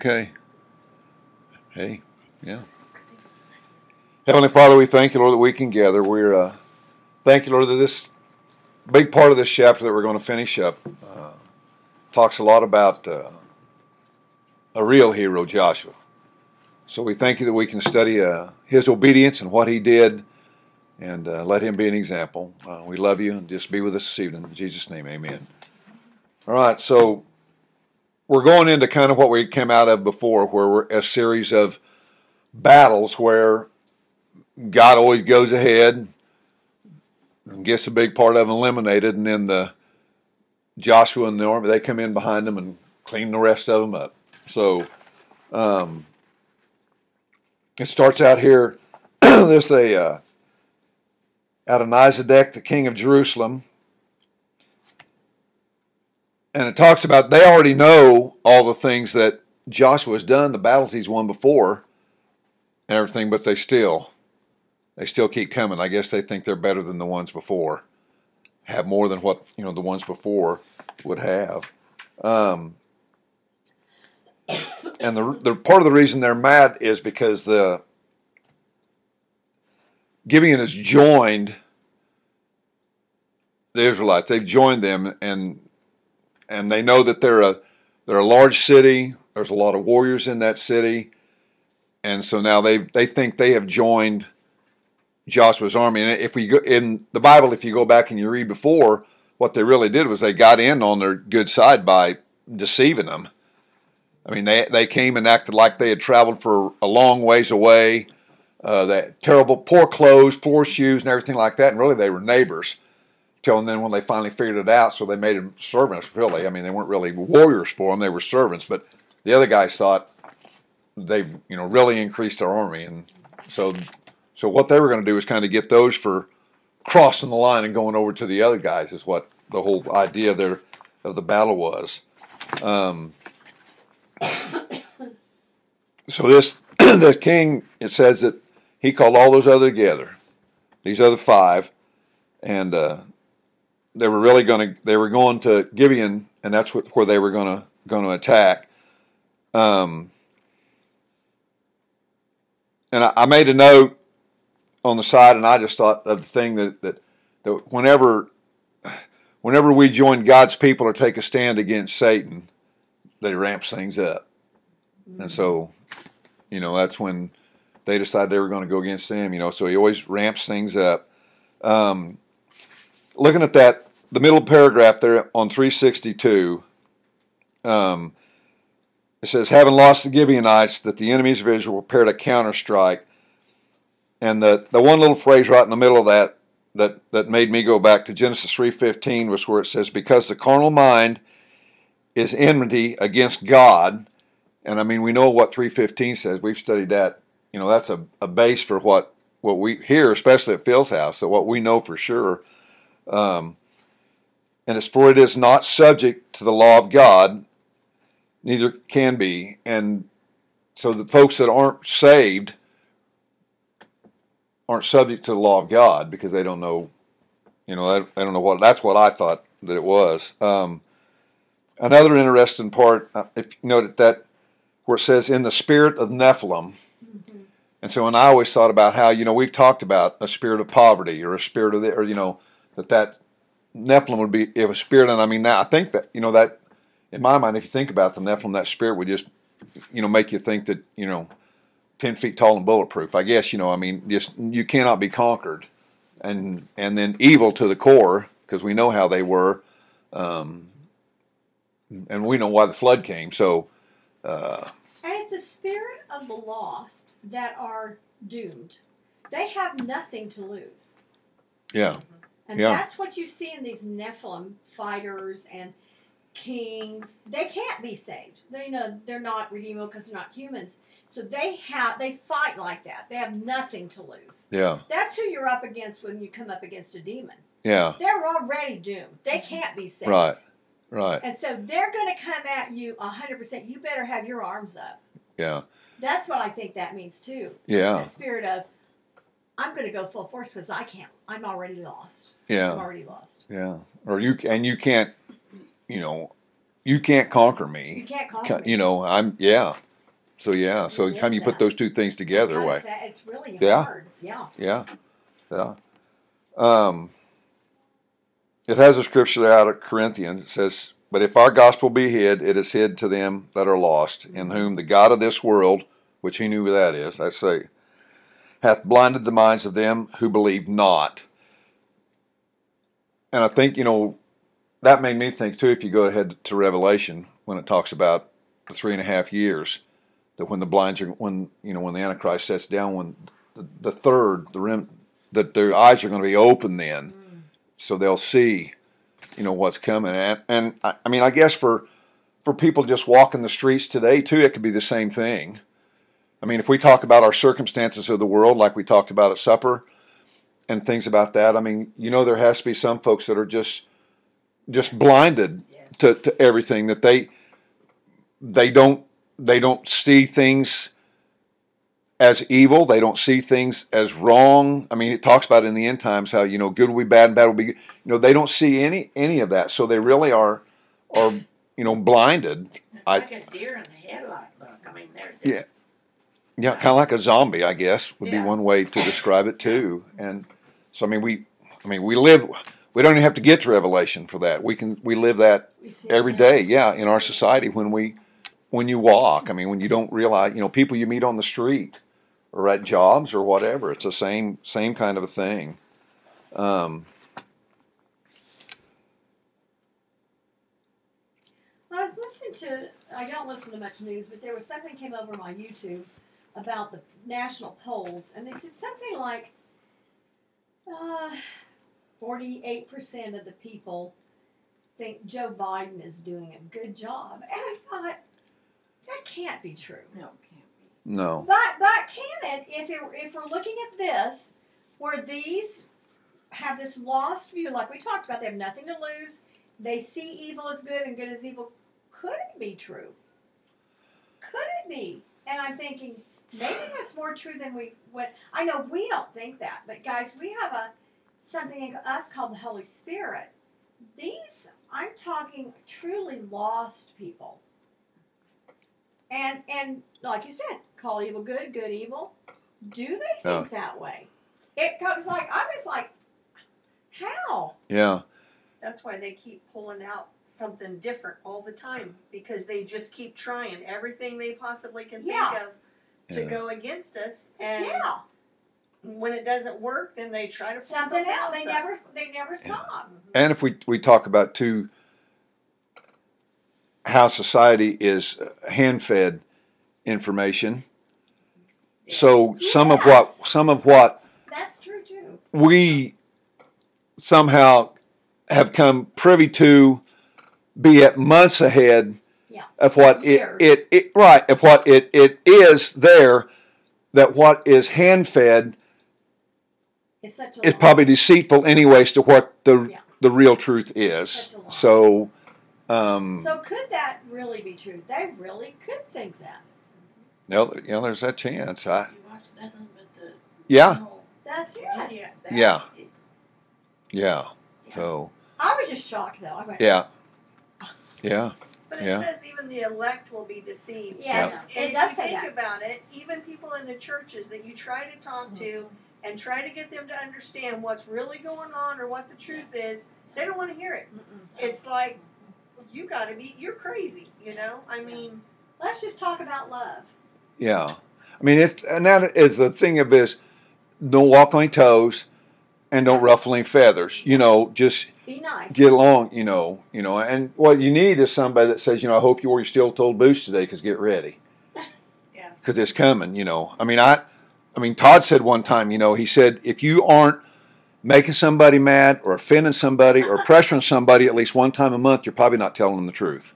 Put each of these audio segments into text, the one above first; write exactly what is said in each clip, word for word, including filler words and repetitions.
Okay. Hey, yeah. Heavenly Father, we thank you, Lord, that we can gather. We're uh, thank you, Lord, that this big part of this chapter that we're going to finish up uh, talks a lot about uh, a real hero, Joshua. So we thank you that we can study uh, his obedience and what he did, and uh, let him be an example. Uh, we love you, and just be with us this evening. In Jesus' name, amen. All right, so we're going into kind of what we came out of before, where we're a series of battles where God always goes ahead and gets a big part of them eliminated, and then the Joshua and the army, they come in behind them and clean the rest of them up. So um, it starts out here. This a uh, Adonizedek, the king of Jerusalem, and it talks about they already know all the things that Joshua has done, the battles he's won before, and everything, but they still they still keep coming. I guess they think they're better than the ones before, have more than what you know the ones before would have. Um, and the the part of the reason they're mad is because the Gibeon has joined the Israelites. They've joined them, and and they know that they're a they're a large city. There's a lot of warriors in that city, and so now they they think they have joined Joshua's army. And if we go in the Bible, if you go back and you read before, what they really did was they got in on their good side by deceiving them. I mean, they they came and acted like they had traveled for a long ways away. Uh, that terrible, poor clothes, poor shoes, and everything like that. And really, they were neighbors. Till and then when they finally figured it out, so they made them servants. Really, I mean, they weren't really warriors for them; they were servants. But the other guys thought they've you know really increased their army, and so so what they were going to do is kind of get those for crossing the line and going over to the other guys. Is what the whole idea of their of the battle was. Um, so this this king, it says that he called all those other together, these other five, and. Uh, They were really going to. They were going to Gibeon, and that's what, where they were going to going to attack. Um, and I, I made a note on the side, and I just thought of the thing that that, that whenever whenever we join God's people or take a stand against Satan, they ramps things up, mm-hmm. and so you know that's when they decided they were going to go against them. You know, so he always ramps things up. Um, Looking at that, the middle paragraph there on three sixty-two, um, it says, having lost the Gibeonites, that the enemies of Israel prepared a counterstrike. And the, the one little phrase right in the middle of that, that that made me go back to Genesis three fifteen was where it says, because the carnal mind is enmity against God. And I mean, we know what three fifteen says. We've studied that. You know, that's a, a base for what, what we hear, especially at Phil's house, so what we know for sure. Um, and as for it is not subject to the law of God, neither can be. And so the folks that aren't saved aren't subject to the law of God because they don't know, you know, they, they don't know what, that's what I thought that it was. Um, another interesting part, uh, if you note that, where it says, in the spirit of Nephilim. Mm-hmm. And so, and I always thought about how, you know, we've talked about a spirit of poverty or a spirit of the, or, you know, that that Nephilim would be if a spirit, and I mean that I think that you know that in my mind, if you think about the Nephilim, that spirit would just you know make you think that you know ten feet tall and bulletproof. I guess you know I mean just you cannot be conquered, and and then evil to the core because we know how they were, um, and we know why the flood came. So, uh, and it's a spirit of the lost that are doomed. They have nothing to lose. Yeah. And yeah. that's what you see in these Nephilim fighters and kings. They can't be saved. They you know they're not redeemable because they're not humans. So they have they fight like that. They have nothing to lose. Yeah. That's who you're up against when you come up against a demon. Yeah. They're already doomed. They can't be saved. Right. Right. And so they're going to come at you one hundred percent. You better have your arms up. Yeah. That's what I think that means too. Yeah. That spirit of I'm going to go full force because I can't. I'm already lost. Yeah. I'm already lost. Yeah. Or you and you can't, you know, you can't conquer me. You can't conquer me. You know, I'm yeah. So yeah, so It anytime is you put that. those two things together, It's, way, kinda sad. It's really Yeah. hard. Yeah. yeah, yeah. Um, it has a scripture out of Corinthians. It says, "But if our gospel be hid, it is hid to them that are lost, in whom the God of this world," which he knew who that is, I say, "hath blinded the minds of them who believe not." And I think, you know, that made me think too, if you go ahead to Revelation, when it talks about the three and a half years, that when the blinds are, when, you know, when the Antichrist sets down, when the, the third, the rim, that their eyes are going to be open then, Mm. so they'll see, you know, what's coming. And, and I, I mean, I guess for, for people just walking the streets today too, it could be the same thing. I mean, if we talk about our circumstances of the world, like we talked about at supper, and things about that, I mean, you know, there has to be some folks that are just, just blinded Yeah. to, to everything, that they, they don't, they don't see things as evil. They don't see things as wrong. I mean, it talks about in the end times how, you know, good will be bad and bad will be good. You know, they don't see any any of that. So they really are are you know blinded. It's I- like a deer in the headlight look. I mean, they're just, Yeah. Yeah, kind of like a zombie, I guess, would be Yeah. one way to describe it too. And so I mean, we I mean, we live we don't even have to get to Revelation for that. We can we live that We see it every now. day, yeah, in our society when we when you walk. I mean, when you don't realize, you know, people you meet on the street or at jobs or whatever, it's the same same kind of a thing. Um, I was listening to, I don't listen to much news, but there was something came over my YouTube about the national polls, and they said something like uh, forty-eight percent of the people think Joe Biden is doing a good job. And I thought, that can't be true. no, can't no, But but can it, if, it, if we're looking at this, where these have this lost view, like we talked about, they have nothing to lose, they see evil as good and good as evil, could it be true? Could it be? And I'm thinking, maybe that's more true than we, what, I know we don't think that, but guys, we have a, something in us called the Holy Spirit. These, I'm talking truly lost people. And, and like you said, call evil good, good evil. Do they think that way? It goes like, I was like, how? yeah, That's why they keep pulling out something different all the time, because they just keep trying everything they possibly can think Yeah. of to Yeah. go against us. And Yeah, when it doesn't work, then they try to pull something something else. They up. never, they never saw. and if we we talk about too how society is hand fed information, so some of what Yes. some of what That's true too. we somehow have come privy to, be at months ahead Yeah. of what it, Years. it, it right of what it, it is there, that what is hand fed It's such a is lie. probably deceitful anyways to what the Yeah. the real truth is. Such a lie. So um So could that really be true? They really could think that. no, you know, there's that chance. I, be. You watch nothing but the yeah, no, That's it. yeah, that, Yeah. it- yeah. So I was just shocked though. I went, yeah, yeah, But it Yeah. says even the elect will be deceived. Yes, And it if does you say think that. about it, even people in the churches that you try to talk to and try to get them to understand what's really going on or what the truth is, they don't want to hear it. Mm-mm. It's like, you got to be, you're crazy, you know? I mean, Let's just talk about love. yeah. I mean, it's and that is the thing of this: don't walk on your toes, and don't ruffle any feathers. You know, just Be nice. get along. You know, you know, and what you need is somebody that says, you know, I hope you wore your steel-toed boots today, because get ready, yeah. because it's coming. You know, I mean, I, I mean, Todd said one time, you know, he said, if you aren't making somebody mad or offending somebody or pressuring somebody at least one time a month, you're probably not telling them the truth.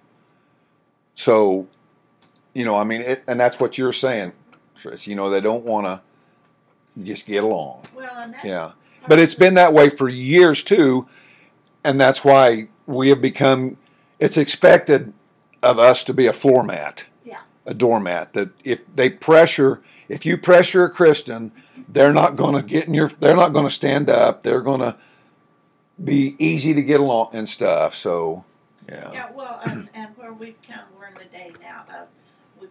So, you know, I mean, it, and that's what you're saying, Trish. You know, they don't want to just get along. Well, and that's Yeah. But it's been that way for years too, and that's why we have become, it's expected of us to be a floor mat, Yeah. a doormat, that if they pressure, if you pressure a Christian, they're not going to get in your, they're not going to stand up, they're going to be easy to get along and stuff. So, yeah. Yeah, well, and, and where we've come, we're in the day now of we've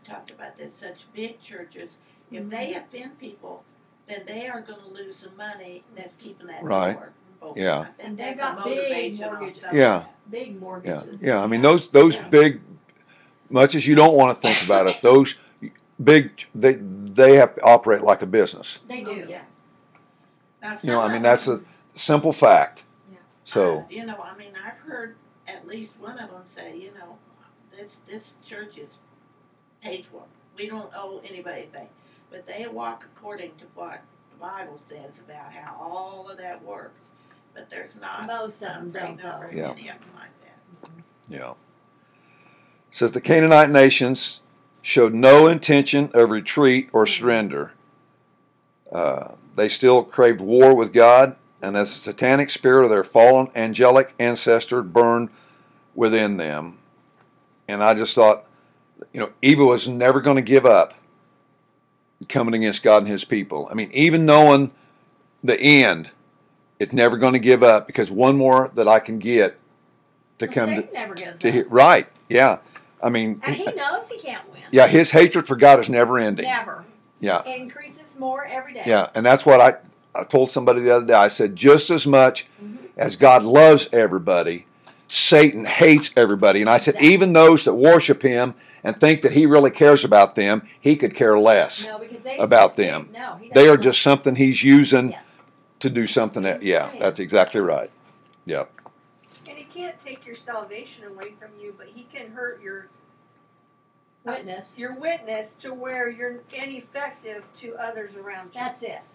talked about this, such big churches, if they offend people, then they are going to lose the money that's keeping that Right. door open. Yeah. I think And they've that's a got big motivation on mortgages. some of Yeah. that. Big Yeah, mortgages. yeah. I mean, those those Yeah. big, much as you don't want to think about it, those big, they they have to operate like a business. They Oh, do. yes. Now, You know, some I mean, of that's them- a simple fact. Yeah. So, Uh, you know, I mean, I've heard at least one of them say, you know, this this church is paid for. We don't owe anybody a thing, but they walk according to what the Bible says about how all of that works. But there's not. Most of I'm them afraid don't, not though. very Yeah. many of them like that. yeah. It says the Canaanite nations showed no intention of retreat or surrender. Uh, they still craved war with God, and as the satanic spirit of their fallen angelic ancestor burned within them. And I just thought, you know, evil is never going to give up coming against God and his people. I mean, even knowing the end, it's never going to give up, because one more that I can get to Well, come Satan to, never gives to up. hear. Right, yeah. I mean, And he knows he can't win. yeah, his hatred for God is never ending. Never. Yeah, It increases more every day. yeah. And that's what I, I told somebody the other day. I said, just as much Mhm. as God loves everybody, Satan hates everybody. And I said, Exactly. even those that worship him and think that he really cares about them, he could care less. No, because they about they- them. No, he They are doesn't just something he's using Yes. to do something that, yeah, Insane. that's exactly right. Yep. And he can't take your salvation away from you, but he can hurt your Witness. your witness to where you're ineffective to others around you. That's it.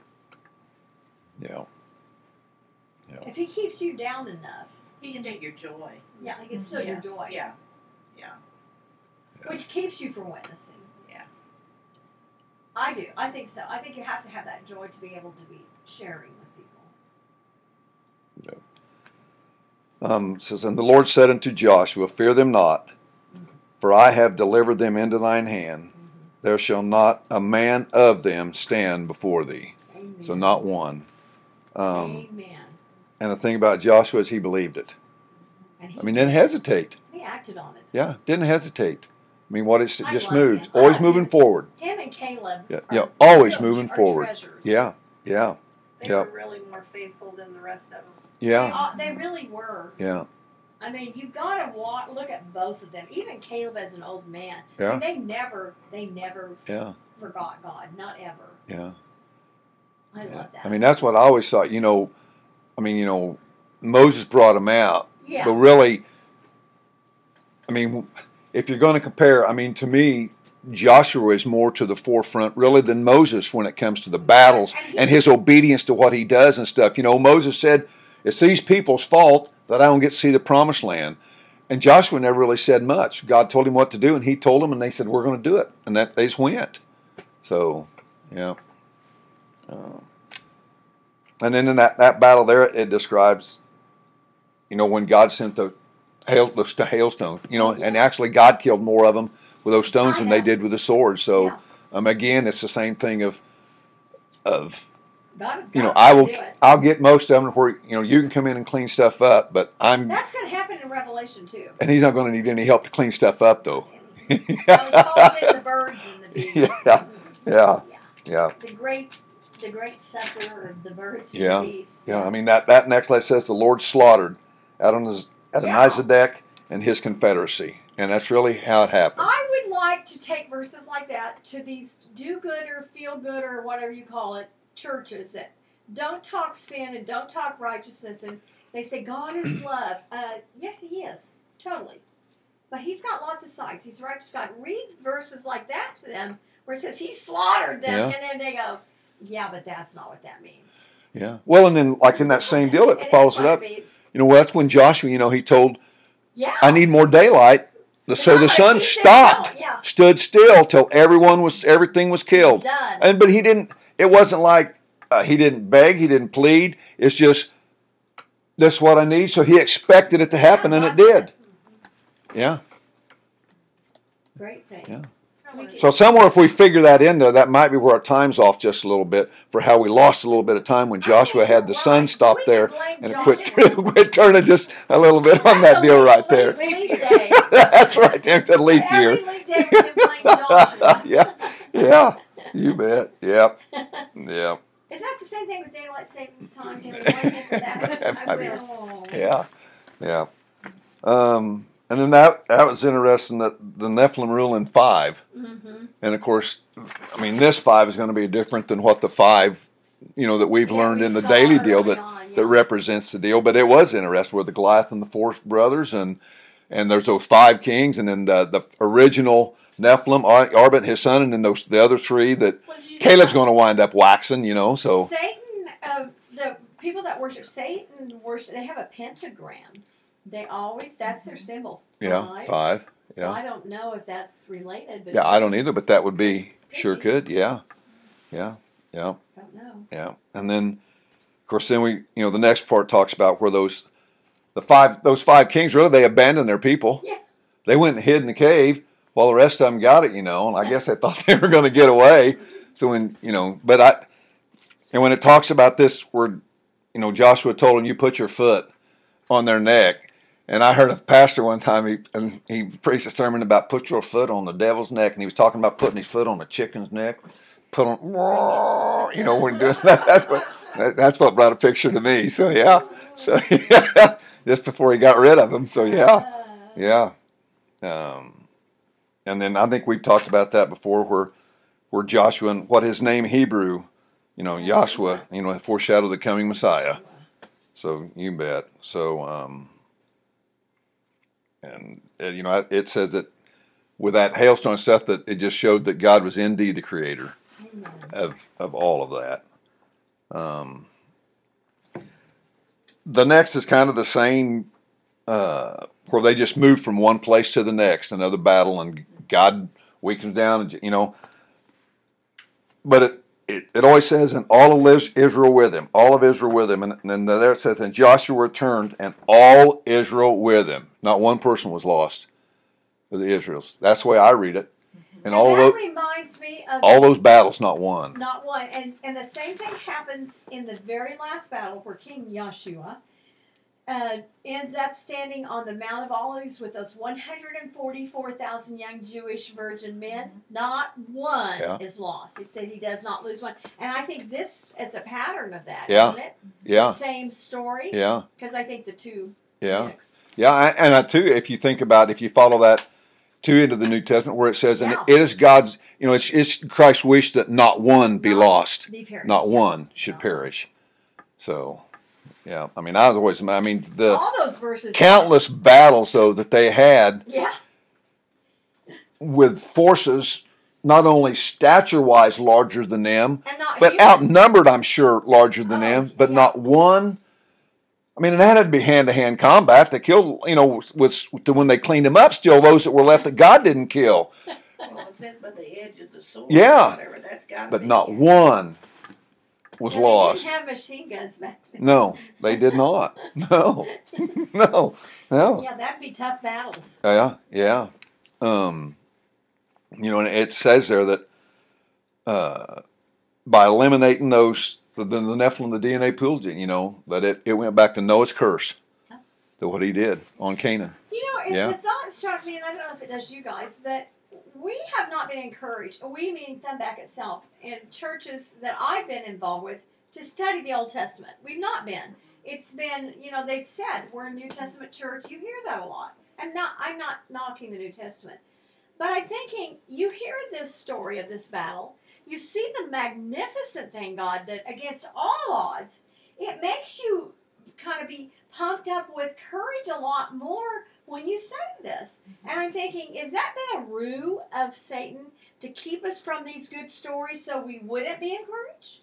Yeah. If he keeps you down enough, He can take your joy. yeah, he can still yeah. your joy. Yeah. Which keeps you from witnessing. Yeah. I do. I think so. I think you have to have that joy to be able to be sharing with people. Um, it says, and the Lord said unto Joshua, fear them not, for I have delivered them into thine hand. There shall not a man of them stand before thee. Amen. So not one. Um, Amen. and the thing about Joshua is he believed it. And he, I mean, didn't hesitate. he acted on it. Yeah, didn't hesitate. I mean, what is it? I Just love moved. him. I Always love moving him. forward. Him and Caleb. Yeah, are yeah, always real- moving are forward. treasures. Yeah, yeah, They Yep. were really more faithful than the rest of them. They, yeah, are- they really were. yeah, I mean, you've got to walk, look at both of them. Even Caleb as an old man. I Yeah. mean, they never, they never yeah, forgot God. Not ever. yeah. I Yeah. love that. I mean, that's what I always thought. You know, I mean, you know, Moses brought him out, yeah. but really, I mean, if you're going to compare, I mean, to me, Joshua is more to the forefront, really, than Moses when it comes to the battles And he- and his obedience to what he does and stuff. You know, Moses said, "It's these people's fault that I don't get to see the promised land." And Joshua never really said much. God told him what to do, and he told them, and they said, "We're going to do it," and that they just went. So, yeah. Uh, and then in that, that battle there, it describes, you know, when God sent the hail the st- hailstones, you know, and actually God killed more of them with those stones than they did with the swords. So, Yeah. um, again, it's the same thing of, of God is you know, God's I gonna will, do it. I'll get most of them where you know you can come in and clean stuff up, but I'm, That's going to happen in Revelation too. and he's not going to need any help to clean stuff up, though. Well, he calls it the birds and the bees. Yeah, yeah, Yeah. yeah. The great, the great scepter of the birds Yeah, and the bees. Yeah, I mean that that next line says the Lord slaughtered Adoniz- Adonizedek and his confederacy, and that's really how it happened. I would like to take verses like that to these do-good or feel-good or whatever you call it churches that don't talk sin and don't talk righteousness, and they say God is love. Uh, yeah, He is totally, but He's got lots of sides. He's righteous God. Read verses like that to them where it says He slaughtered them, Yeah. and then they go, "Yeah, but that's not what that means." Yeah. Well, and then like in that same deal, And it it's follows it like up. beads. You know, well, that's when Joshua, you know, he told, Yeah. "I need more daylight," so the sun He said stopped, no, Yeah. stood still till everyone was everything was killed. Done. And but he didn't. It wasn't like uh, he didn't beg. He didn't plead. It's just this is what I need. So he expected it to happen, and it did. Yeah. Great thing. Yeah. We can- So somewhere, if we figure that in there, that might be where our time's off just a little bit for how we lost a little bit of time when Joshua had the sun stop there, and it quit quit turning just a little bit on that deal right there. Leap day. That's right. There's a leap year. Every leap day we can blame Joshua. Yeah, yeah. You bet. Yep. Yep. Is that the same thing with daylight savings time? Can we blame it for that? That I might be- will. Yeah. Yeah. Um, and then that that was interesting that the Nephilim rule in five. Mm-hmm. And of course, I mean, this five is going to be different than what the five, you know, that we've Yeah, learned we in the saw daily early deal that, on, yeah. that represents the deal. But it was interesting with the Goliath and the four brothers, and and there's those five kings, and then the, the original Nephilim, Ar- Arbit, his son, and then those the other three that What did you Caleb's say? going to wind up waxing, you know. So Satan, uh, the people that worship Satan worship. They have a pentagram. They always that's their symbol. yeah, Five. five. So Yeah, I don't know if that's related, but yeah. I don't either, but that would be sure be. could. Yeah, yeah, yeah. don't know. Yeah, and then, of course, then we, you know, the next part talks about where those, the five, those five kings really they abandoned their people. Yeah. They went and hid in the cave while the rest of them got it, you know. And I guess they thought they were going to get away. So when, you know, but I, and when it talks about this, where, you know, Joshua told them, "You put your foot on their neck." And I heard a pastor one time, he and he preached a sermon about put your foot on the devil's neck, and he was talking about putting his foot on the chicken's neck. Put on, you know, when doing that, that's what that, that's what brought a picture to me. So yeah, so yeah, just before he got rid of them. So yeah, yeah, um, and then I think we've talked about that before, where where Joshua and what his name Hebrew, you know, Joshua, you know, foreshadowed the coming Messiah. So you bet. So um, and uh, you know, it says that with that hailstone stuff, that it just showed that God was indeed the creator of of all of that. Um, the next is kind of the same, uh, where they just move from one place to the next, another battle, and God weakens down, and you know. But it, it, it always says, and all of Israel with him, all of Israel with him, and then there it says, and Joshua returned, and all Israel with him. Not one person was lost of the Israels. That's the way I read it. And And all that those, reminds me of all those battles, not one. not one, and and the same thing happens in the very last battle where King Joshua uh, ends up standing on the Mount of Olives with those one hundred forty-four thousand young Jewish virgin men. Not one Yeah. is lost. He said he does not lose one, and I think this is a pattern of that, Yeah. isn't it? Yeah, The same story. yeah, Because I think the two yeah. mix. Yeah, I- and I too, if you think about, if you follow that too into the New Testament, where it says, and Yeah. it is God's, you know, it's, it's Christ's wish that not one be Not lost, Be perished. not one should No. perish. So, yeah, I mean, I was always, I mean, the All those verses. countless battles though that they had Yeah. with forces not only stature-wise larger than them, And not but human. outnumbered, I'm sure, larger than Oh, them, but yeah. not one. I mean, and that had to be hand-to-hand combat. They killed, you know, with, when they cleaned them up, still those that were left that God didn't kill. Well, it says by the edge of the sword. Yeah. Or whatever. That's gotta But be not it. one was And lost. They didn't have machine guns back then. No, they did not. No, no, no. Yeah, that'd be tough battles. Yeah, yeah. Um, you know, and it says there that uh, by eliminating those, the, the Nephilim, the D N A pool gene, you know, that it, it went back to Noah's curse, to what he did on Canaan. You know, it, Yeah. the thought struck me, and I don't know if it does you guys, that we have not been encouraged, we meaning Sunback itself, in churches that I've been involved with, to study the Old Testament. We've not been. It's been, you know, they've said we're a New Testament church. You hear that a lot. And not, I'm not knocking the New Testament. But I'm thinking, you hear this story of this battle, you see the magnificent thing God did against all odds. It makes you kind of be pumped up with courage a lot more when you study this. And I'm thinking, is that been a ruse of Satan to keep us from these good stories so we wouldn't be encouraged?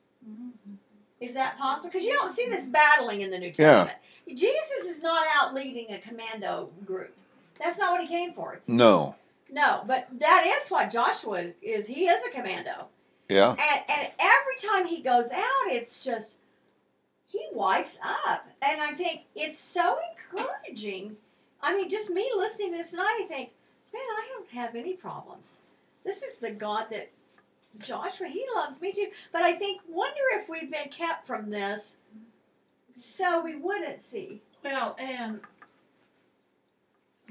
Is that possible? Because you don't see this battling in the New Yeah. Testament. Jesus is not out leading a commando group. That's not what he came for. It's, No. no, but that is what Joshua is. He is a commando. Yeah. And, and every time he goes out, it's just, he wipes up. And I think it's so encouraging. I mean, just me listening to this tonight, I think, man, I don't have any problems. This is the God that Joshua, he loves me too. But I think, wonder if we've been kept from this so we wouldn't see. Well, and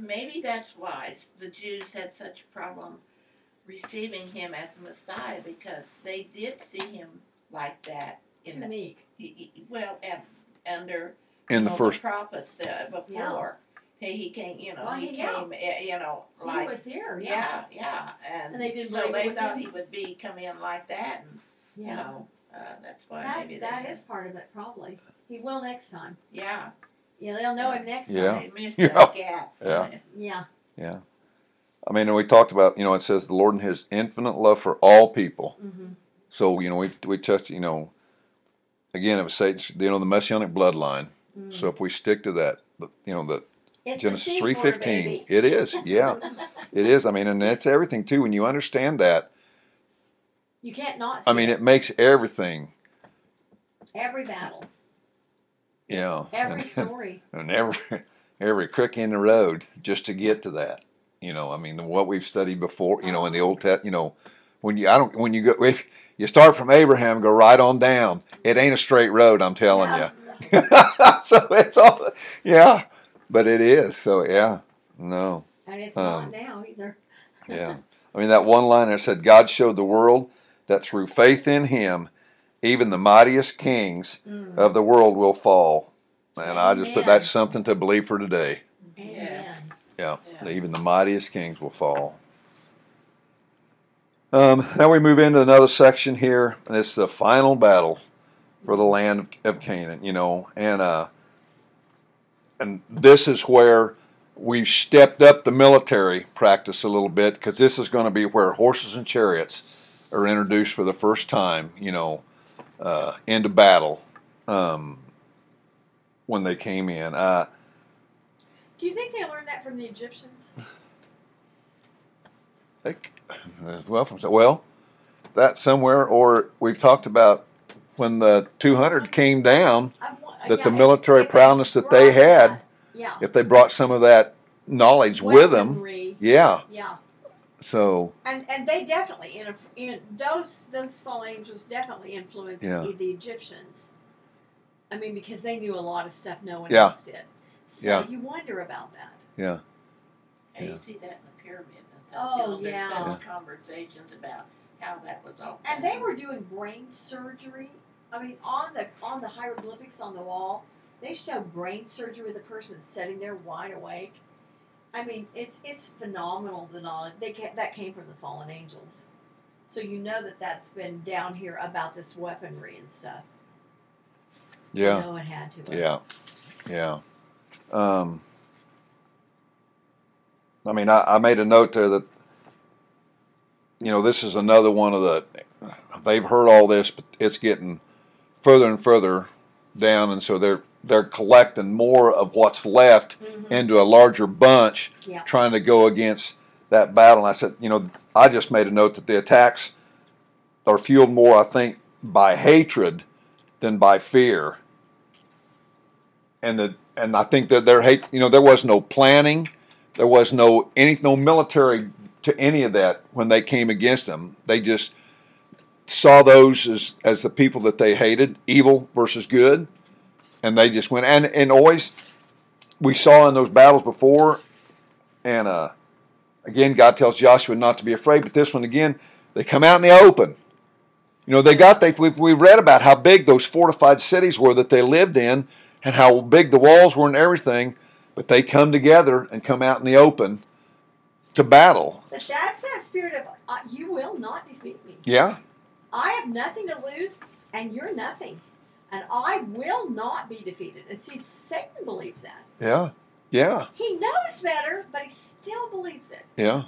maybe that's why the Jews had such a problem receiving him as the Messiah, because they did see him like that in Too the meek. he- he- well and under In you the know, first, prophets uh, before he he came you know Well, he he- yeah. came uh, you know like he was here. yeah yeah and, And they didn't so believe it they was thought him? he would be come in like that and Yeah. you know uh, that's why That's, maybe they that had, is part of it, probably. He will next time. yeah Yeah, they'll know him next Yeah. time. they missed Yeah. that gap Yeah. Yeah. yeah. I mean, and we talked about, you know, it says the Lord in His infinite love for all people. Mm-hmm. So, you know, we we touched, you know, again, it was Satan's, you know, the messianic bloodline. Mm. So if we stick to that, the- you know, the It's Genesis a seed three word, fifteen, baby. it is, yeah, it is. I mean, and that's everything too. When you understand that, You can't not see I mean, it. it makes everything, Every battle, yeah, every and, story. and every every crick in the road just to get to that. You know, I mean, what we've studied before, you know, in the Old Testament, you know, when you I don't when you go if you start from Abraham, go right on down. It ain't a straight road, I'm telling No. you. So it's all, yeah, but it is. So yeah, no, And it's Um, not now either. yeah. I mean, that one line that said, God showed the world that through faith in Him, even the mightiest kings Mm. of the world will fall. And I just put Amen. that's something to believe for today. Amen. Yeah, Yeah. even the mightiest kings will fall. Um, now we move into another section here, and it's the final battle for the land of, of Canaan. You know, and uh, and this is where we've stepped up the military practice a little bit, because this is going to be where horses and chariots are introduced for the first time. You know, uh, into battle um, when they came in. Uh, Do you think they learned that from the Egyptians? They, well, from well, that somewhere, or we've talked about when the two hundred came down, I wa- that yeah, the if- military if they prowess that they brought had, that, yeah, if they brought some of that knowledge with them, weaponry, yeah. yeah, So and and they definitely in, in those those fallen angels definitely influenced Yeah. the Egyptians. I mean, because they knew a lot of stuff no one Yeah. else did. So Yeah. you wonder about that. yeah, and Yeah. you see that in the pyramids and stuff. Oh, you know, there's yeah. such conversations about how that was all And done. they were doing brain surgery. I mean, on the on the hieroglyphics on the wall, they show brain surgery with a person sitting there wide awake. I mean, it's it's phenomenal the knowledge they ca- that came from the fallen angels. So you know that that's been down here about this weaponry and stuff. yeah, You know it had to. yeah, yeah. Um, I mean, I, I made a note there that, you know, this is another one of the, they've heard all this, but it's getting further and further down, and so they're they're collecting more of what's left Mhm. into a larger bunch, Yeah. trying to go against that battle. And I said, you know, I just made a note that the attacks are fueled more, I think, by hatred than by fear. And the and I think that their hate, you know, there was no planning, there was no any no military to any of that when they came against them. They just saw those as as the people that they hated, evil versus good, and they just went. And and always, we saw in those battles before, and uh, again, God tells Joshua not to be afraid. But this one again, they come out in the open. You know, they got they we've we read about how big those fortified cities were that they lived in, and how big the walls were and everything. But they come together and come out in the open to battle. But that's that spirit of uh, you will not defeat me. Yeah, I have nothing to lose, and you're nothing, and I will not be defeated. And see, Satan believes that. yeah, yeah, He knows better, but he still believes it. yeah,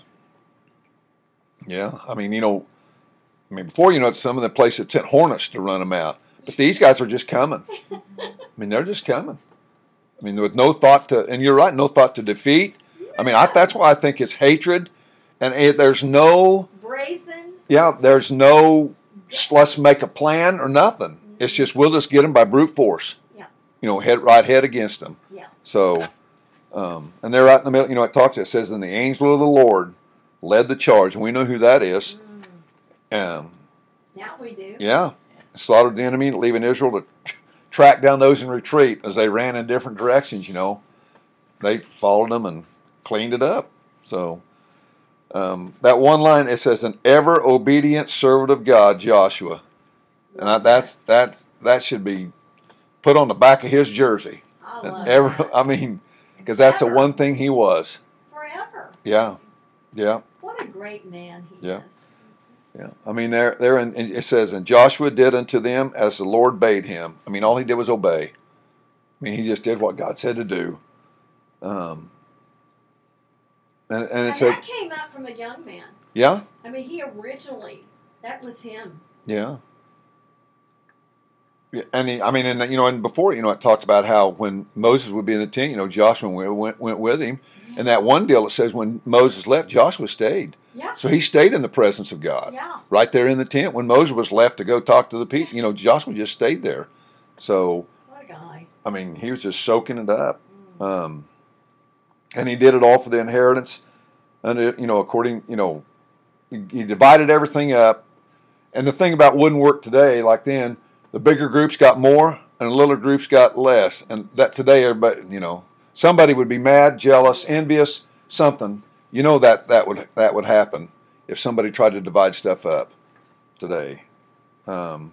yeah. I mean, you know, I mean, before you know it, some of the places sent hornets to run them out. But these guys are just coming. I mean, they're just coming. I mean, with no thought to, and you're right, no thought to defeat. I mean, I, that's why I think it's hatred, and it, there's no, Brazen. yeah, there's no let's make a plan or nothing. It's just we'll just get them by brute force. Yeah. You know, head right head against them. Yeah. So, um, and they're right in the middle. You know, it talks. It says, "And the angel of the Lord led the charge," and we know who that is. Mm, Um, now we do. yeah, slaughtered the enemy, leaving Israel to track down those in retreat as they ran in different directions. You know, they followed them, and cleaned it up. So um, that one line, it says, "An ever obedient servant of God, Joshua," and I, that's that's that should be put on the back of his jersey. I An love ever, that. I mean, because that's the Ever. one thing he was. Forever. Yeah, yeah. What a great man he Yeah. is. Yeah, I mean, there, there, in, it says, "And Joshua did unto them as the Lord bade him." I mean, all he did was obey. I mean, he just did what God said to do. Um, and, and it And says, that came out from a young man. yeah, I mean, he originally, that was him. yeah, yeah. And he, I mean, and you know, and before, you know, it talked about how when Moses would be in the tent, you know, Joshua went went, went with him. And that one deal, it says when Moses left, Joshua stayed. Yeah. So he stayed in the presence of God. Yeah. Right there in the tent. When Moses was left to go talk to the people, you know, Joshua just stayed there. So, What a guy. I mean, he was just soaking it up. Um, and he did it all for the inheritance. And, it, you know, according, you know, he, he divided everything up. And the thing about wouldn't work today, like then, the bigger groups got more and the little groups got less. And that today, everybody, you know, somebody would be mad, jealous, envious, something. You know that that would that would happen if somebody tried to divide stuff up today. Um,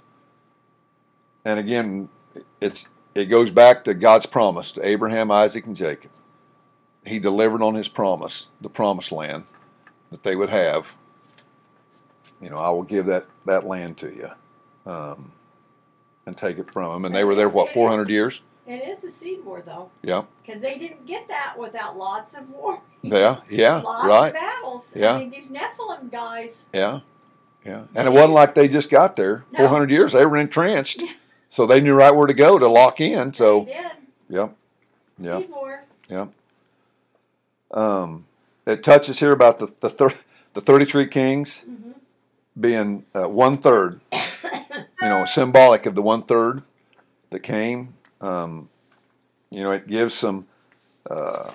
and again, it's it goes back to God's promise to Abraham, Isaac, and Jacob. He delivered on his promise, the promised land that they would have. You know, I will give that, that land to you, um, and take it from them. And they were there, what, four hundred years? It is the seed war, though. Yeah. Because they didn't get that without lots of war. Yeah, yeah, lots right. of battles. Yeah. I mean, these Nephilim guys. Yeah, yeah. And it wasn't like they just got there. No. four hundred years, they were entrenched. Yeah. So they knew right where to go to lock in. So, They did. yep, yep, Seed war. yep. Um, it touches here about the the, thir- the thirty-three kings Mm-hmm. being uh, one third, you know, symbolic of the one third that came. Um, you know, it gives some uh,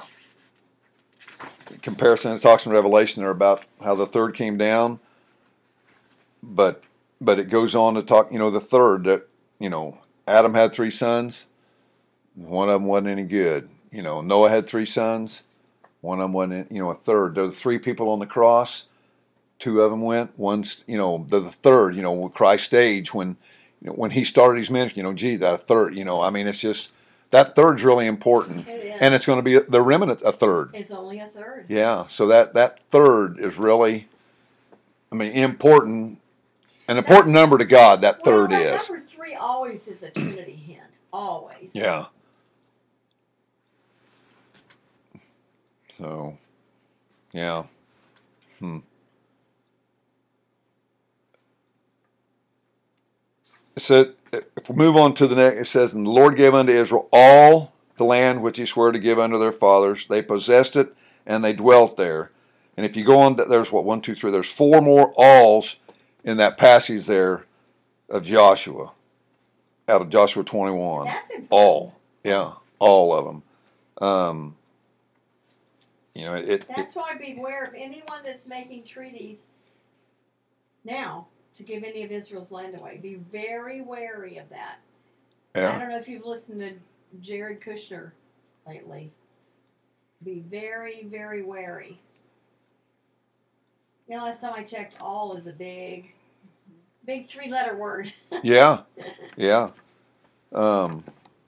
comparison. It talks in Revelation there about how the third came down, but but it goes on to talk. You know, the third that you know Adam had three sons, one of them wasn't any good. You know, Noah had three sons, one of them wasn't. You know, a third. There were three people on the cross. Two of them went. One's, you know, the, the third, you know, Christ's stage when, you know, when he started his ministry, you know, gee, that third, you know, I mean, it's just, that third's really important. It is. And it's going to be the remnant, a third. It's only a third. Yeah. So that, that third is really, I mean, important, an important number to God, that Well, third that is. number three always is a Trinity hint. Always. Yeah. So, yeah. Hmm. It said, if we move on to the next, it says, "And the Lord gave unto Israel all the land which he swore to give unto their fathers. They possessed it, and they dwelt there." And if you go on, there's what, one, two, three, there's four more alls in that passage there of Joshua, out of Joshua twenty-one. That's important. All, yeah, all of them. Um, you know, it, it, That's why beware of anyone that's making treaties now to give any of Israel's land away. Be very wary of that. I yeah, don't know if you've listened to Jared Kushner lately. Be very, very wary. You know, last time I checked, all is a big, big three-letter word. yeah, yeah. Um,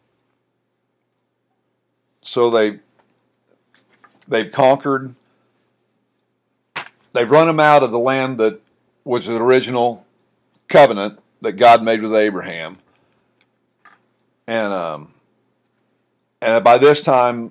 so they they've conquered. They've run them out of the land that was the original covenant that God made with Abraham, and um, and by this time,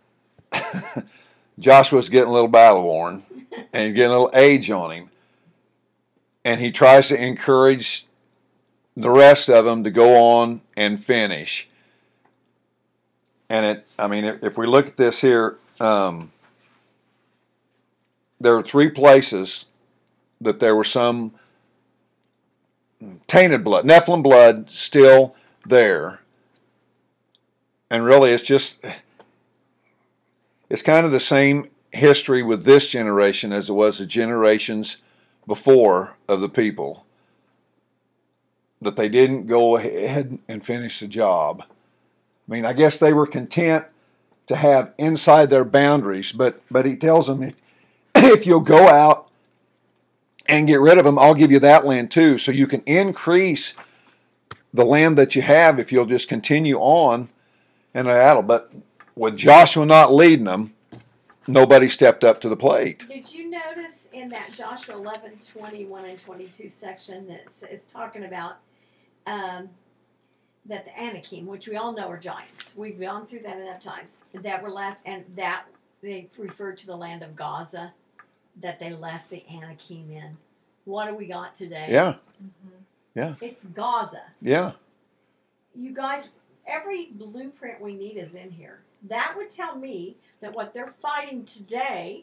Joshua's getting a little battle worn, and he's getting a little age on him, and he tries to encourage the rest of them to go on and finish. And it, I mean, if, if we look at this here, um, there are three places that there were some tainted blood, Nephilim blood still there. And really it's just, it's kind of the same history with this generation as it was the generations before of the people. That they didn't go ahead and finish the job. I mean, I guess they were content to have inside their boundaries. But but he tells them, if, if you'll go out and get rid of them, I'll give you that land too. So you can increase the land that you have if you'll just continue on in the battle. But with Joshua not leading them, nobody stepped up to the plate. Did you notice in that Joshua eleven, twenty-one and twenty-two section that is talking about um, that the Anakim, which we all know are giants, we've gone through that enough times, that were left, and that they referred to the land of Gaza, that they left the Anakim in. What do we got today? Yeah. Mm-hmm. Yeah. It's Gaza. Yeah. You guys, every blueprint we need is in here. That would tell me that what they're fighting today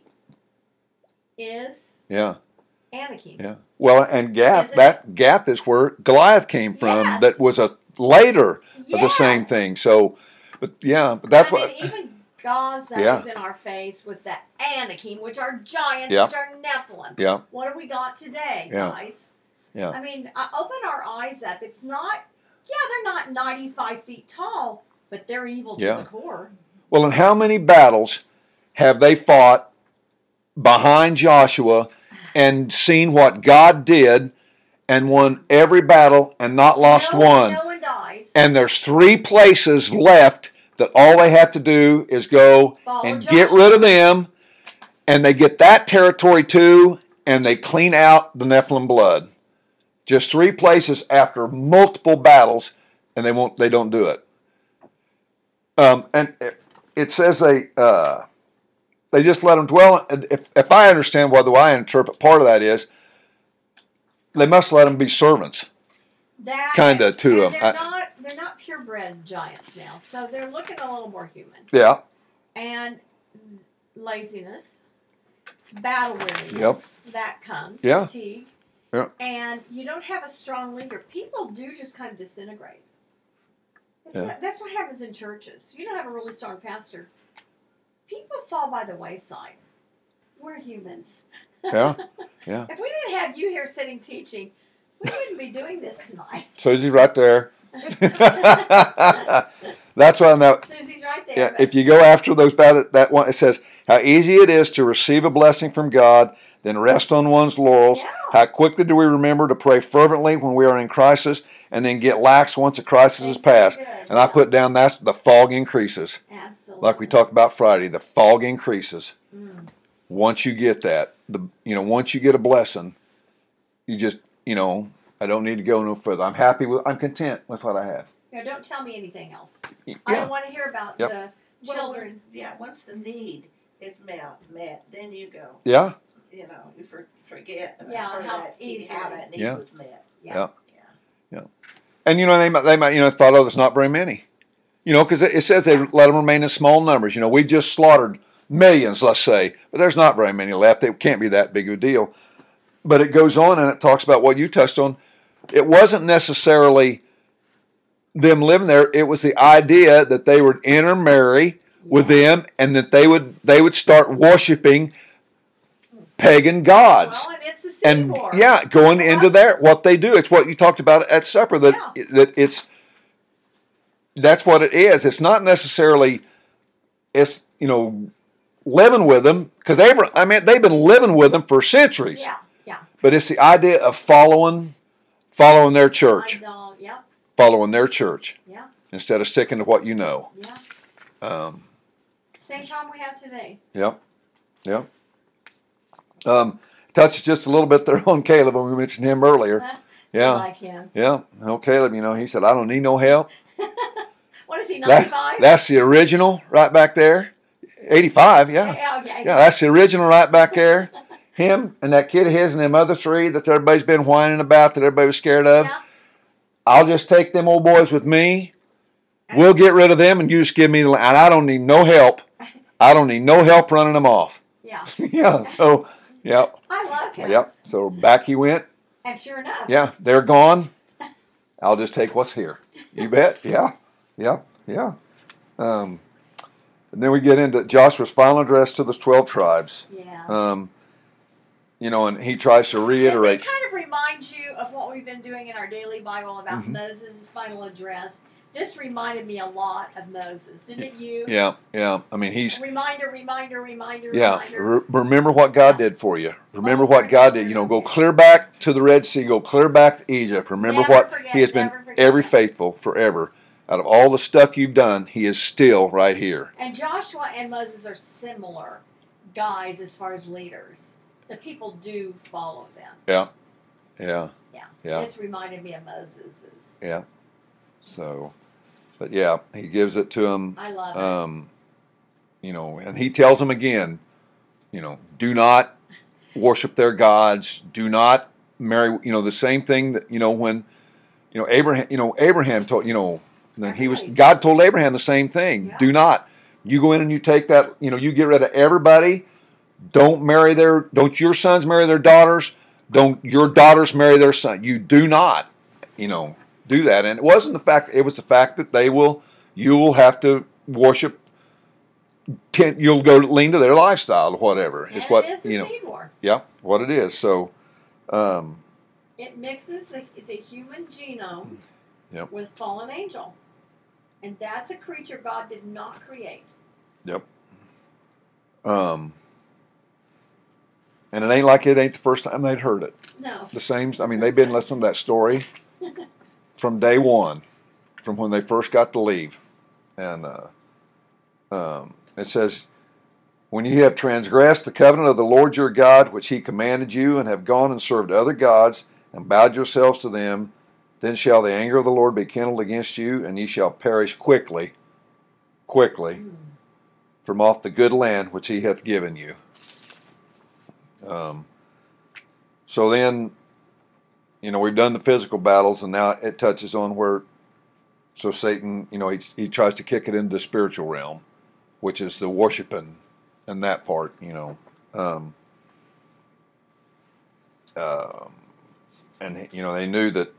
is Yeah. Anakim. Yeah. Well, and Gath, Is it? that Gath is where Goliath came from. Yes. That was a later of the same Yes. thing. So, but yeah, but that's I what. mean, even Gaza Yeah. is in our face with the Anakim, which are giants, Yeah. which are Nephilim. Yeah. What have we got today, Yeah. guys? Yeah. I mean, uh, open our eyes up. It's not, yeah, they're not ninety-five feet tall, but they're evil to Yeah. the core. Well, and how many battles have they fought behind Joshua and seen what God did and won every battle and not lost no, one? No one dies. And there's three places left that all they have to do is go Follow and Joshua. get rid of them, and they get that territory too, and they clean out the Nephilim blood. Just three places after multiple battles, and they won't. They don't do it. Um, and it, it says they uh, they just let them dwell. And if if I understand what the way I interpret part of that is, they must let them be servants. That Kinda to and them. They're I- not. They're not purebred giants now, so they're looking a little more human. Yeah. And laziness, battle weariness. Yep. That comes. Yeah. Fatigue. Yeah. And you don't have a strong leader. People do just kind of disintegrate. It's Yeah. not- that's what happens in churches. You don't have a really strong pastor. People fall by the wayside. We're humans. Yeah. Yeah. If we didn't have you here sitting teaching, we wouldn't be doing this tonight. Susie's right there. That's why now. Susie's right there. Yeah, but- if you go after those bad, that one, it says how easy it is to receive a blessing from God, then rest on one's laurels. Yeah. How quickly do we remember to pray fervently when we are in crisis, and then get lax once a crisis is It's very past. good, And I yeah. put down that's the fog increases, Absolutely. like we talked about Friday. The fog increases Mm. once you get that. The you know once you get a blessing, you just you know I don't need to go no further. I'm happy with. I'm content with what I have. Now, don't tell me anything else. Yeah. I don't want to hear about Yep. the Well, children. yeah, once the need is met, met, then you go. Yeah. You know, you for, forget about Yeah, how, how that, easy. how that need Yeah. was met. Yeah. Yeah. And you know they might, they might you know thought, oh, there's not very many, you know, because it, it says they let them remain in small numbers. You know, we just slaughtered millions, let's say, but there's not very many left. It can't be that big of a deal. But it goes on and it talks about what you touched on. It wasn't necessarily them living there. It was the idea that they would intermarry with them and that they would they would start worshiping pagan gods. Well, and it's the sea And war. yeah, going Well, into that's- there, what they do. It's what you talked about at supper. That Yeah. that it's that's what it is. It's not necessarily it's you know living with them because they were. I mean, they've been living with them for centuries. Yeah, yeah. But it's the idea of following following their church, I don't, yeah, following their church yeah, instead of sticking to what you know. yeah. Um, Same problem we have today. Yep. Yep. Um, touches just a little bit there on Caleb when we mentioned him earlier. Huh? I Yeah. like him. Yeah. No, Caleb, you know, he said, I don't need no help. What is he, That, ninety-five? that's the original right back there. eighty-five, yeah. Yeah, okay. Yeah, that's the original right back there. Him and that kid of his and them other three that everybody's been whining about, that everybody was scared of. Yeah. I'll just take them old boys with me. We'll get rid of them and you just give me the land. And I don't need no help. I don't need no help running them off. Yeah. Yeah, so, yep. I love him. Yep. So back he went. And sure enough. Yeah, they're gone. I'll just take what's here. You bet. Yeah. Yeah. Yeah. Um, and then we get into Joshua's final address to the twelve tribes. Yeah. Um, you know, and he tries to Does reiterate. it kind of remind you of what we've been doing in our daily Bible about Mhm. Moses' final address? This reminded me a lot of Moses, didn't it? You? Yeah, yeah. I mean, he's Reminder, reminder, reminder, yeah. reminder. Re- remember what God did for you. Remember Over what and God over did. You know, and go over. clear back to the Red Sea. Go clear back to Egypt. Remember Never what forget, He has been never forget ever that. faithful forever. Out of all the stuff you've done, He is still right here. And Joshua and Moses are similar guys as far as leaders. The people do follow them. Yeah, yeah, Yeah. yeah. This reminded me of Moses's. yeah. So, but yeah, He gives it to him. I love it. Um, you know, and He tells them again, you know, do not worship their gods. Do not marry. You know, the same thing that you know when, you know, Abraham. You know, Abraham told. You know, then he was. Everybody's- God told Abraham the same thing. Yeah. Do not. You go in and you take that. You know, you get rid of everybody. Don't marry their. Don't your sons marry their daughters. Don't your daughters marry their son. You do not. You know, do that. And it wasn't the fact. It was the fact that they will. You will have to worship. Ten, you'll go lean to their lifestyle or whatever. and It's what it is the you know. seed war. Yeah, what it is. So, um, It mixes the, the human genome Yep. with fallen angel. And that's a creature God did not create. um, and it ain't like it ain't the first time they'd heard it. No. The same. I mean, they've been listening to that story from day one, from when they first got to leave, and uh, um, it says, "When you have transgressed the covenant of the Lord your God, which He commanded you, and have gone and served other gods, and bowed yourselves to them, then shall the anger of the Lord be kindled against you, and ye shall perish quickly, quickly, Mm. from off the good land which He hath given you." Um, so then, you know, we've done the physical battles, and now it touches on where, so Satan, you know, he, he tries to kick it into the spiritual realm, which is the worshiping and that part, you know. Um, um, and, you know, they knew that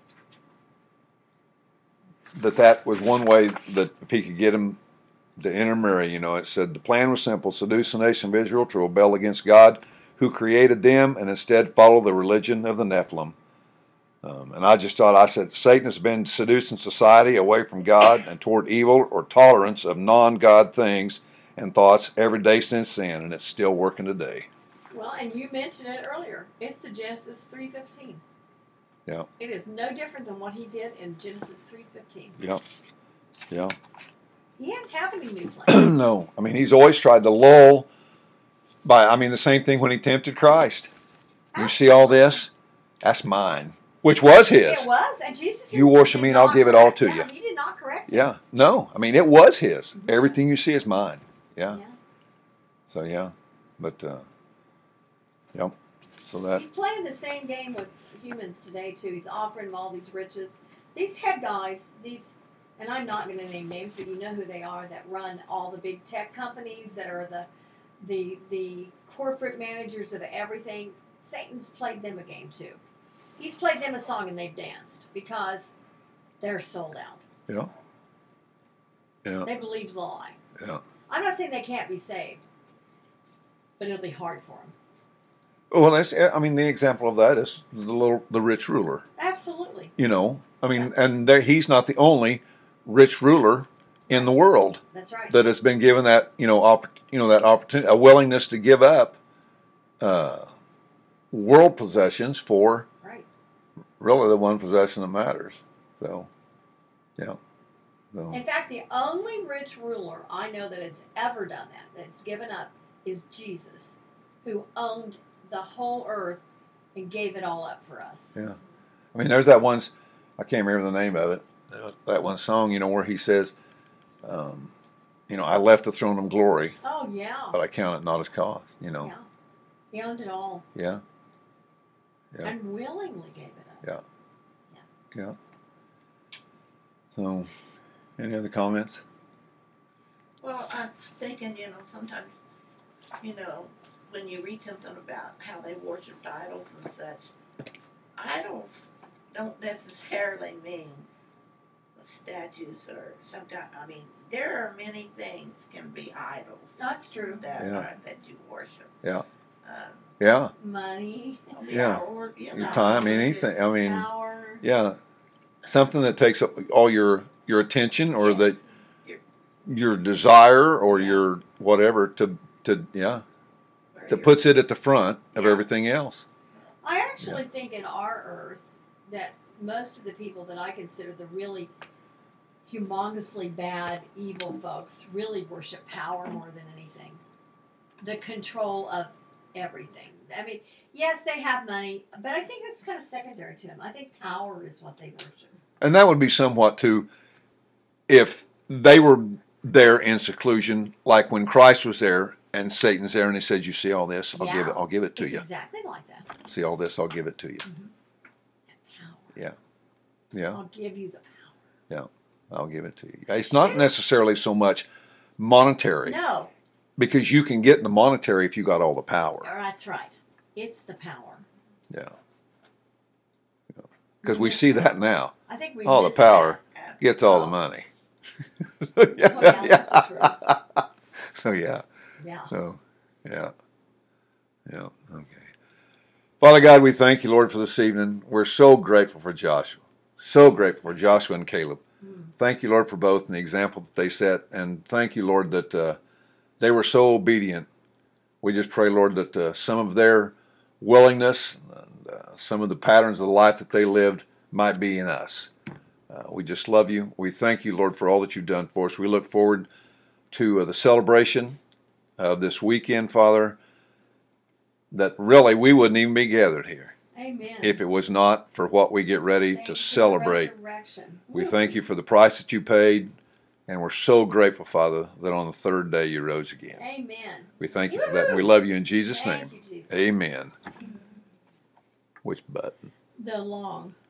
that that was one way that if he could get him to intermarry, you know, it said the plan was simple: seduce the nation of Israel to rebel against God who created them and instead follow the religion of the Nephilim. Um, and I just thought, I said, Satan has been seducing society away from God and toward evil or tolerance of non-God things and thoughts every day since then, and it's still working today. Well, and you mentioned it earlier. It's the Genesis three fifteen. Yeah. It is no different than what he did in Genesis three fifteen. Yeah. Yeah. He didn't have any new plans. No, I mean, he's always tried to lull by, I mean, the same thing when he tempted Christ. You see all this? That's mine, which was his. It was, and Jesus. You worship did me and I'll not give it all correct to him. you. He did not correct him. Yeah. No, I mean, it was his. Mhm. Everything you see is mine. Yeah. Yeah. So, yeah. But, uh, yep. So that, He's playing the same game with humans today too. He's offering them all these riches. These head guys, these, and I'm not going to name names, but you know who they are that run all the big tech companies that are the, the, the corporate managers of everything. Satan's played them a game too. He's played them a song and they've danced because they're sold out. yeah. Yeah. They believe the lie. Yeah. I'm not saying they can't be saved, but it'll be hard for them. Well, that's, I mean, the example of that is the little, the rich ruler. Absolutely. You know, I mean, and there, he's not the only rich ruler in the world That's right. that has been given that, you know, opp, you know, that opportunity, a willingness to give up uh, world possessions for Right. really the one possession that matters. So, yeah. So, In fact, the only rich ruler I know that has ever done that, that's given up, is Jesus, who owned the whole earth and gave it all up for us. yeah. I mean, there's that one, I can't remember the name of it, that one song, you know, where he says, um, you know, I left the throne of glory, Oh, yeah. but I count it not as cost, you know. Yeah. He owned it all Yeah. Yeah. and willingly gave it up. Yeah. So, any other comments? Well, I'm thinking, you know, sometimes, you know, when you read something about how they worshipped idols and such, idols don't necessarily mean statues or some kind. I mean, there are many things can be idols That's true. that Yeah. are, that you worship. Yeah. Um, Yeah. Money, Yeah. Or, you Your know, time, anything. I mean, power. yeah. Something that takes up all your your attention or Yes. the Your- your desire or Yeah. your whatever to to yeah where that you're- puts it at the front of Yeah. everything else. I actually think in our earth that most of the people that I consider the really humongously bad, evil folks really worship power more than anything. The control of everything. I mean, yes, they have money, but I think that's kind of secondary to them. I think power is what they worship. And that would be somewhat too if they were there in seclusion, like when Christ was there and Satan's there and he said, "You see all this? I'll give it. Yeah. I'll give it to It's you. exactly like that. See all this? I'll give it to you. Power. Yeah. Yeah, I'll give you the power. I'll give it to you." It's not necessarily so much monetary No, because you can get the monetary if you got all the power. that's right. It's the power. Yeah. Because we see that now. I think we All the miss power Yeah. gets all the Oh. money. that. yeah, Well, yeah, that's true. So yeah. Yeah. So yeah. Yeah. Okay. Father God, we thank you, Lord, for this evening. We're so grateful for Joshua. So grateful for Joshua and Caleb. Mm. Thank you, Lord, for both and the example that they set. And thank you, Lord, that uh, they were so obedient. We just pray, Lord, that uh, some of their willingness, and, uh, some of the patterns of the life that they lived might be in us. Uh, we just love you. We thank you, Lord, for all that you've done for us. We look forward to uh, the celebration of this weekend, Father, that really we wouldn't even be gathered here Amen. if it was not for what we get ready Thank to you for celebrate. resurrection. We Woo. thank you for the price that you paid, and we're so grateful, Father, that on the third day you rose again. Amen. We thank you for that, and we love you in Jesus' Thank name. you, Jesus. Amen. Which button? The long.